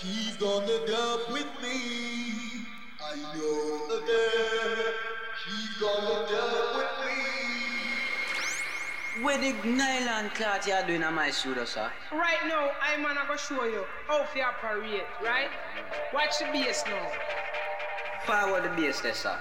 She's gonna dub with me. I know the girl. She's gonna dub with me. Where the nylon cloth you are doing on my shoulder, sir? Right now, I'm gonna show you how to operate, right? Watch the bass now. Forward the bass there, sir.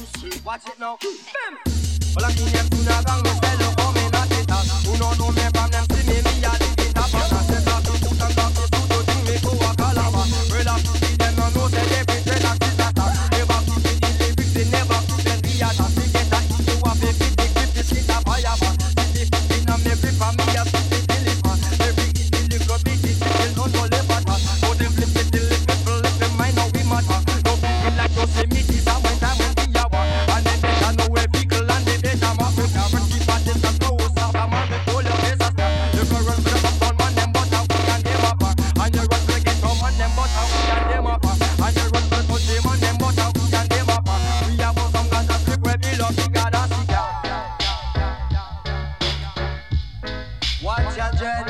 Watch it now. Well, I can't get to the gang, me say look how me not it up. Who don't know me from them see me a live it up. And I say stop to put and stop to shoot to think me go a calabar. Well, I see them no know say they be dread and sit at us. Never keep it in lyrics, they never keep them be at us. They get that issue of a 50 grip, this shit a fire bar. See the 50 on me grip and me a 50 deliver. Every easy little bit, it still don't know live at us. So they flip it till it flip them mind now we matter. Don't feel like no see me this and when time when we a war. And then better know where people and they better mark with our keep at this and close up. I'm on the whole of this as well. You can run for the back on man them but how we can them up. And you run for the get from man them but how we can them up. And you run for the touch them on them but how we can them up. We have some kind of script where we love we got us. Watch your dread.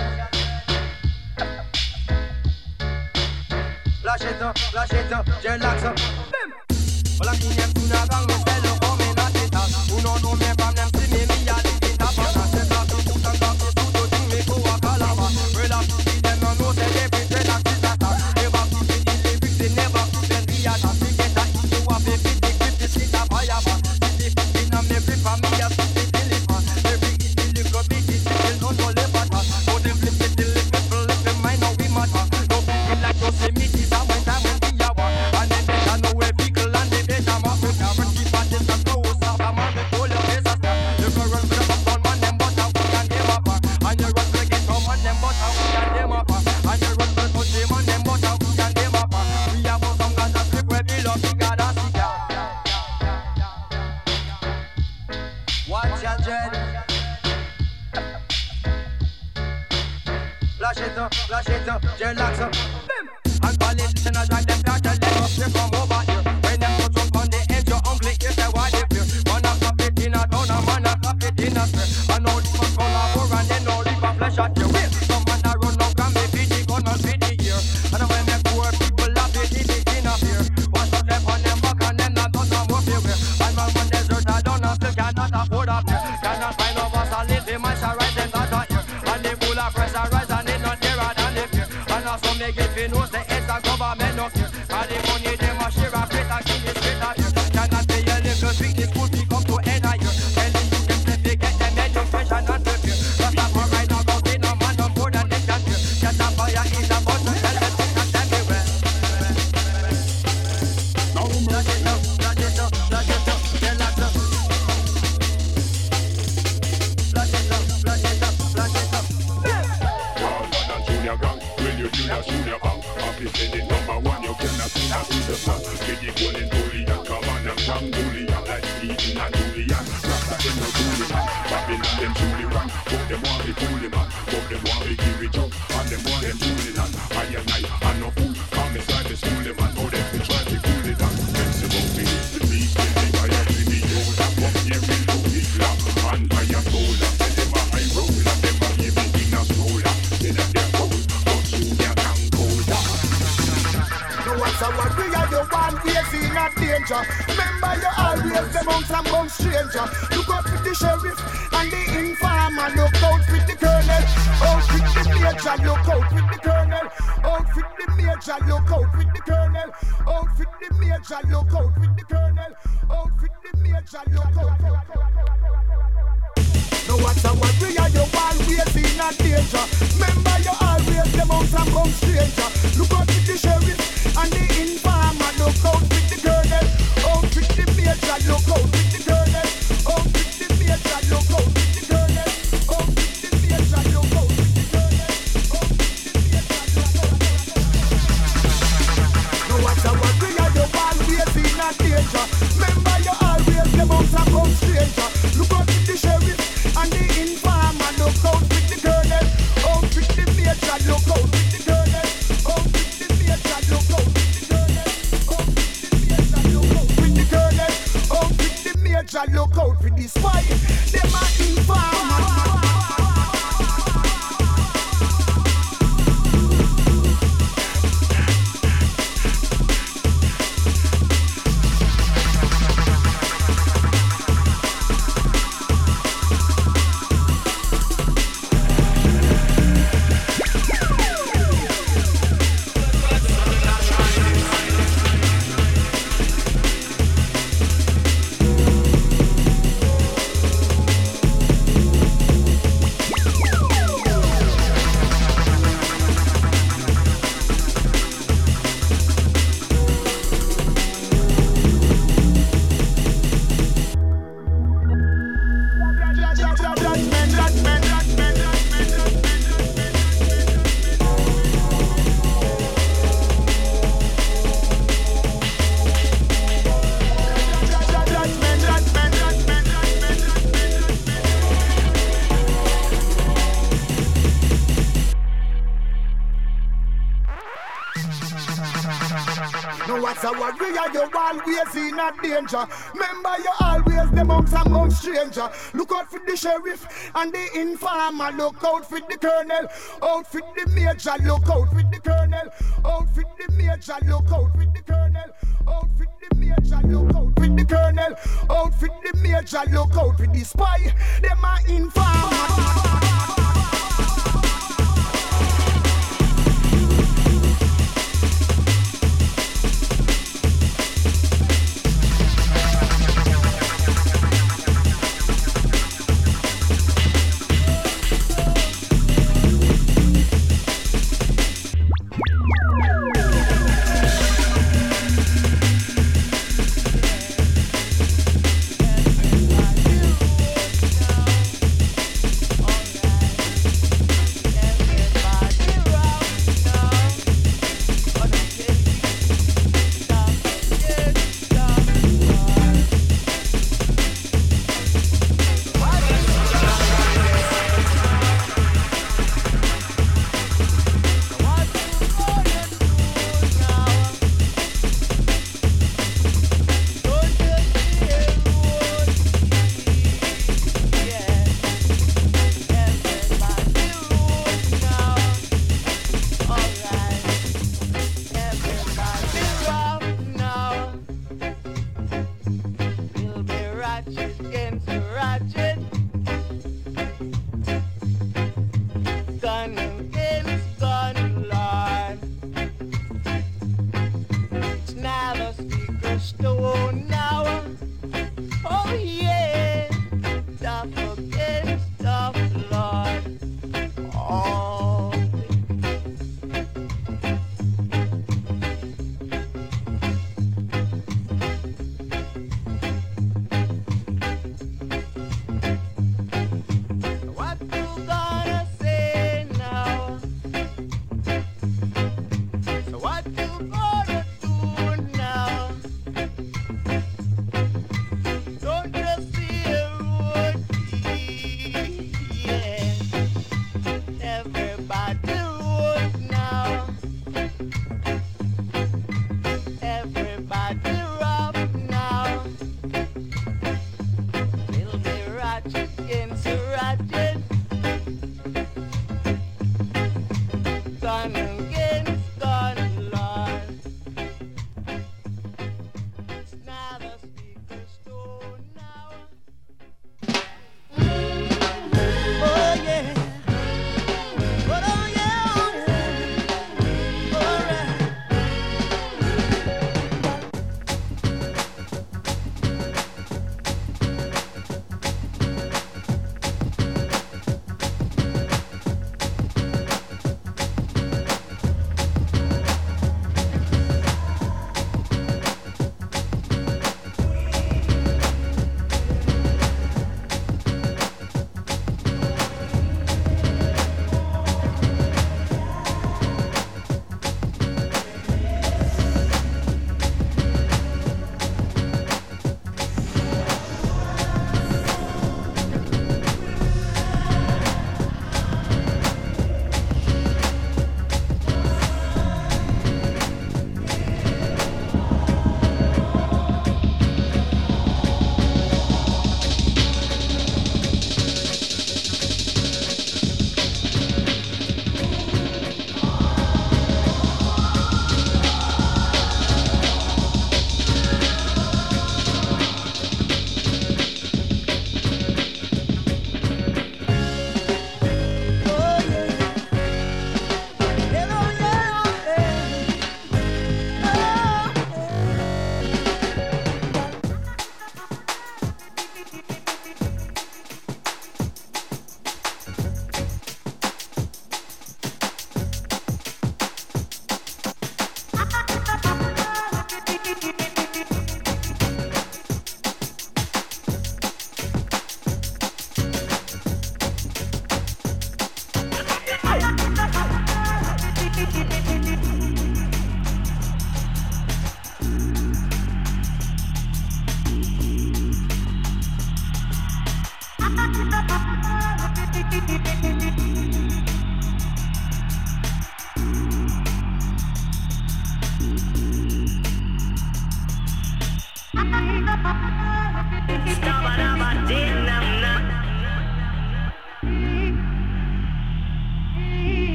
Flash it up, dreadlocks up. Well, I can't do no gang, me say look how me not it up. Who don't know me from them see me a live it up. And I say stop to put and stop to shoot to think me go a calabar. Well, I see them no know say they be dreadlocks is a top. Never keep it in lyrics, they never keep them be a top. They get that issue of a 50 grip, this shit a fire bar. See the 50 on me grip and me a 50 deliver. Every easy little bit, it still don't know live at us. So they flip it till it flip them mind now we matter. Don't feel like you see me this and when time when we a war. And then better know where people and they better mark with our keep at this and close up. I'm on the whole of this as well. You can run for the back on man them but how we can them up. And you run for the get from man them but how we can them up. And you run for the touch them on them but how we can them up. We have some kind of script where we love we got us. Watch your dread. Flash it up, dreadlocks up. And politicians like them start to let up, they come over here. When them put up on the edge, your uncle if they want it here. Man a clap it in a town, a man a clap it in a square. And now the man collaborate and then now the flesh at your way. Some man a run up and me feed the gun and feed the ear. And when them poor people laugh it, it begin up here. Wash up them on them back and them not done no more fear. And man when desert a done and still cannot afford up here. Cannot find no us a live, the man shall rise them not a ear. And the full of pressure rise and they not there than the fear. And now some they get fi know say it's a government no care. And the money them a share a plate and kill this straight out here. Cannot pay a little drink, this food become to end a year. Telling you them say they get them education and prepare. Just a for right now go in a man no more than they can hear. Just a fire is about to tell them things and everywhere. Flash it up, flash it up, flash it up, relax up. Flash it up, flash it up, flash it up. Junior gang, when you do that junior bang, happy sending number one, you cannot see that with the plan. Get the golden bullion, come on them jam bullion, like eating and julian. Rasta them no bullion, Babylon them julian. But them want be bullion, but them want be give it up, and them want them julian. I and I no fool, come inside the school man, oh them be try to cool it down. Pencil won't be the beast, they think I am the old, I'm up here with no Islam, and I am told them, tell them I roll, and them I give it in a stroller. Someone we are the one is in a danger. Remember you always them on some bum stranger. Look out with the sheriff and the informer. Look out with the colonel. Out with the major. Look out with the colonel. Out with the major. Look out with the colonel. Out with the major. Look out with the colonel. Out with the major. Look out. No what's up, what we are the one we are in a danger. Remember you always them on some bum stranger. Look out with the sheriff and the informer. Look out with the colonel. Out with the major. Look out with the colonel. Out with the major. Look out with the colonel. Out with the major. Look out with the colonel. Out with the major. No what's up, what we are the one we are in a danger. Remember you always them on some bum stranger. Look out with the sheriff and the informer. Look out with the colonel. Out with the major. Look out with the colonel. Out with the major. Look out with the colonel. Out with the major. Look out with the colonel. Out with the major. Look out with the spy. Them are informer. a warrior, you always in a danger. Remember you always the monks among stranger. Look out for the sheriff and the informer. Look out for the colonel, out for the major. Look out for the colonel, out for the major. Look out for the colonel, out for the major. Look out for the colonel, out for the major. Look out for the spy, them are informer.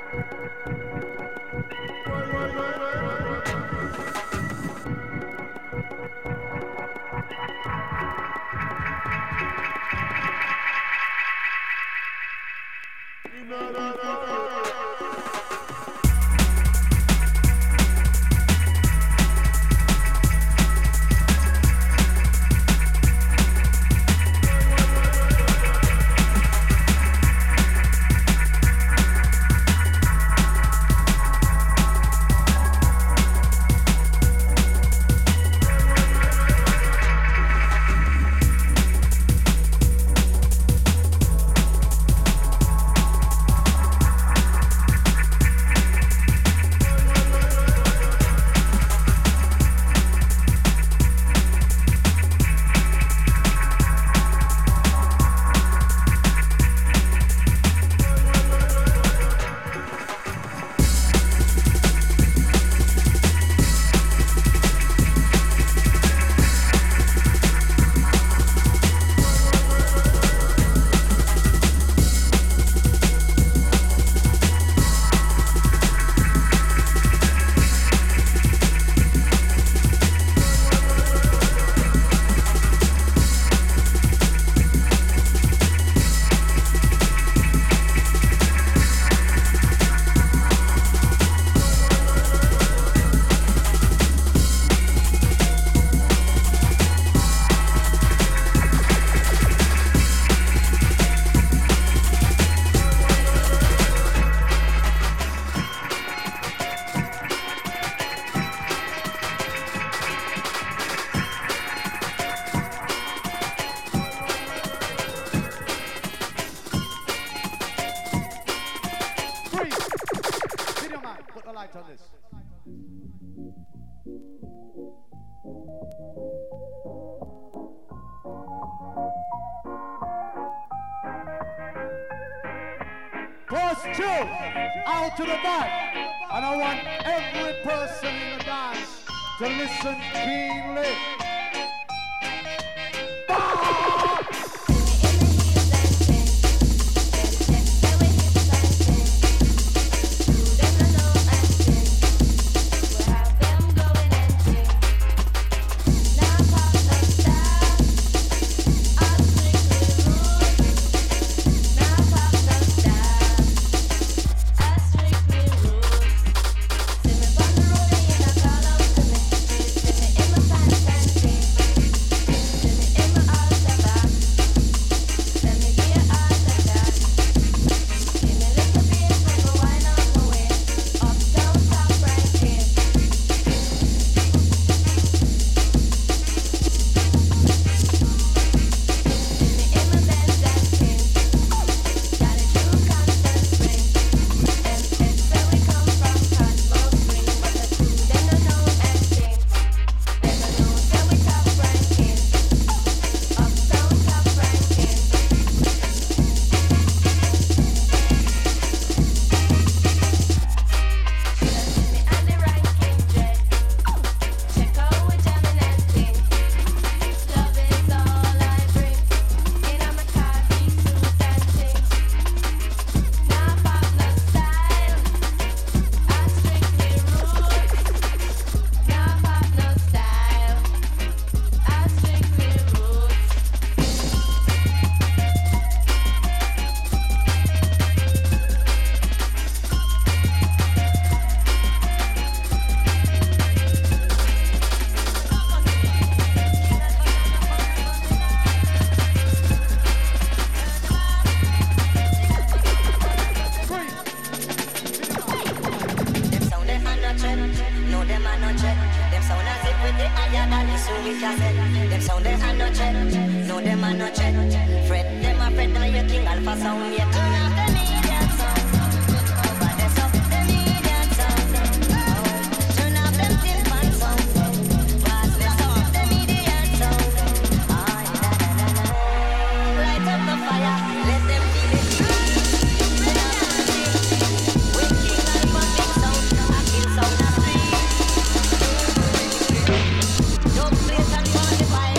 First two, out to the back. And I want every person in the dance to listen keenly.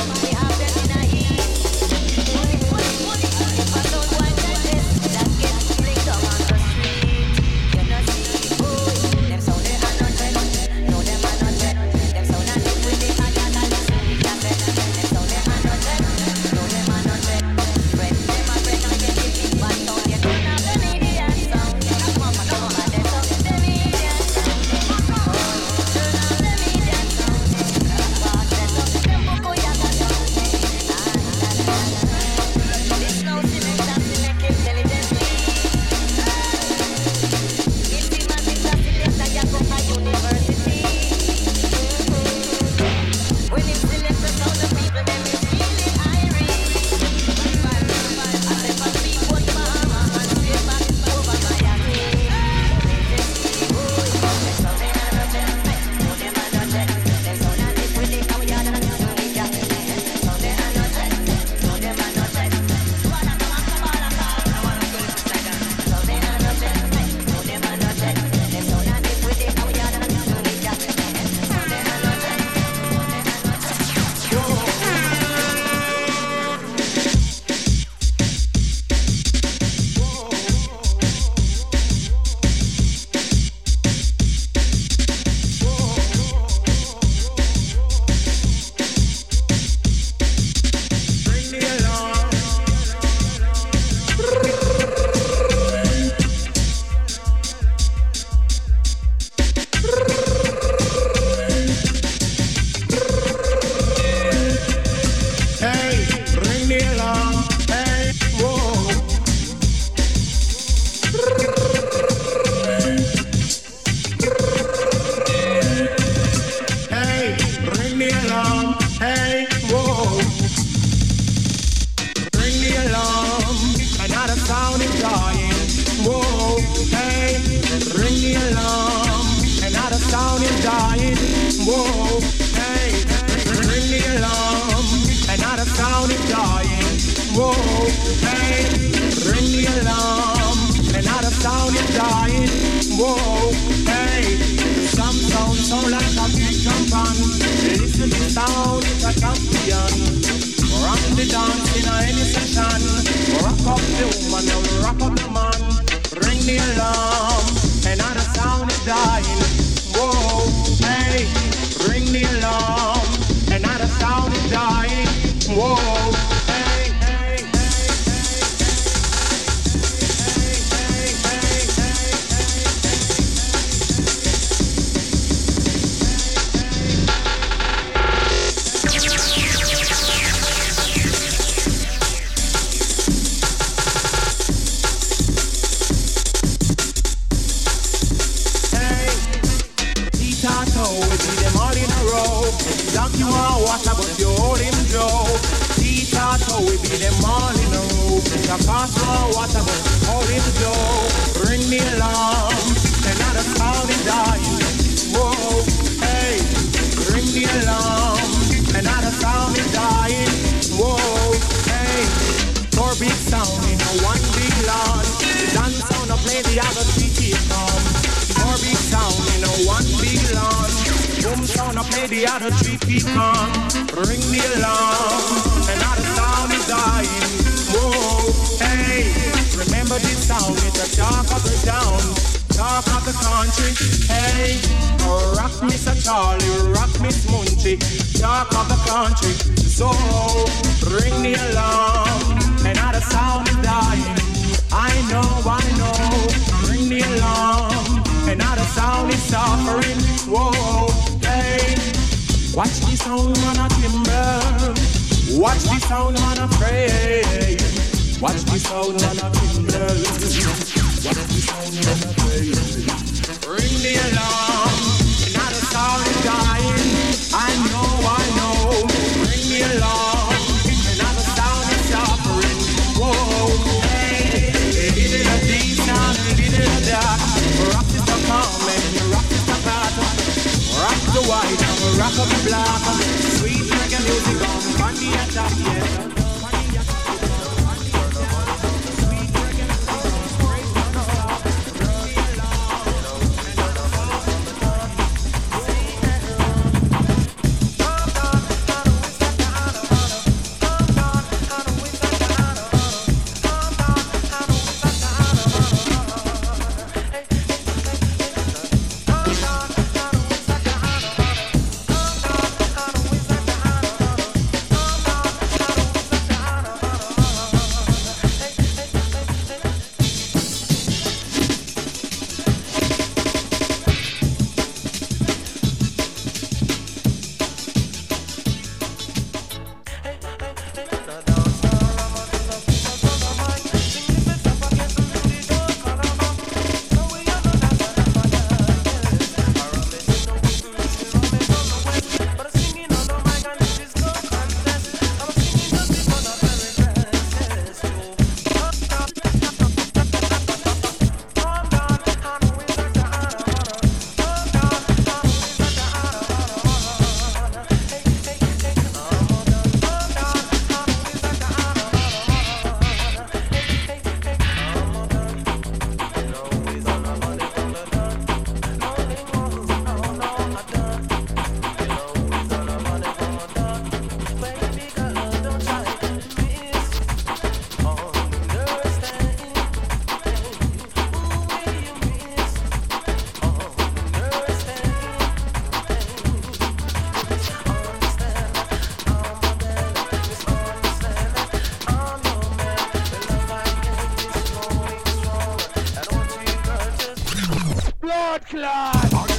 Get Whoa, hey, ring the alarm. Another sound is dying. Whoa, hey, ring the alarm. Another sound is dying. Whoa, hey, some sound like a big champion. Listen to the sound, it's a champion. Rock the dance in any session. Rock up the woman and rock up the man. Ring the alarm, another sound is dying. Whoa, hey, ring the alarm, another sound is dying. Whoa, hey, hey, hey, Doc, you want water, but you hold him Joe. T-Tato, we be them all in a row. The cost for water, but hold him Joe. Ring the alarm, another sound is dying. Whoa, hey, ring the alarm, another sound is dying. Whoa, hey, four big sound in a one big lawn. The dance sound, I play the other three keep on. Four big sound in a one big lawn. Boom sound, I play the other three keep on. Ring the alarm, another sound is dying. Whoa, hey, remember this sound, it's a talk of the town, talk of the country. Hey, rock Mr. Charlie, rock Miss Munchie, talk of the country. So, ring the alarm, another sound is dying. I know, ring the alarm, another sound is suffering. Whoa, hey, watch the sound on a timber, watch the sound on a pray, watch the sound on a timber, watch the sound on a pray. Ring the alarm, another sound is dying. I know, ring the alarm, another sound is suffering. Whoa, hey, little deep sound, little dark. Rock is the calm and rock is the pattern. Rock the white and rock up the black. Sweet reggae music on the attack, yeah. Blood clot.